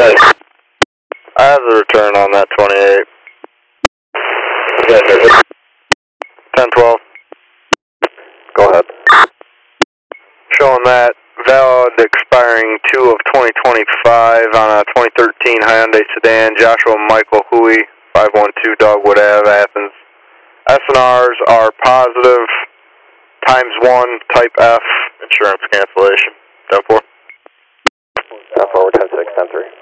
I have the return on that 28. 1012. Go ahead. Showing that valid expiring 2 of 2025 on a 2013 Hyundai sedan, Joshua Michael Huey, 512 Dogwood Ave, Athens. SNRs are positive, ×1, type F, insurance cancellation. 10-4. 10-4, 10-6, 10-3.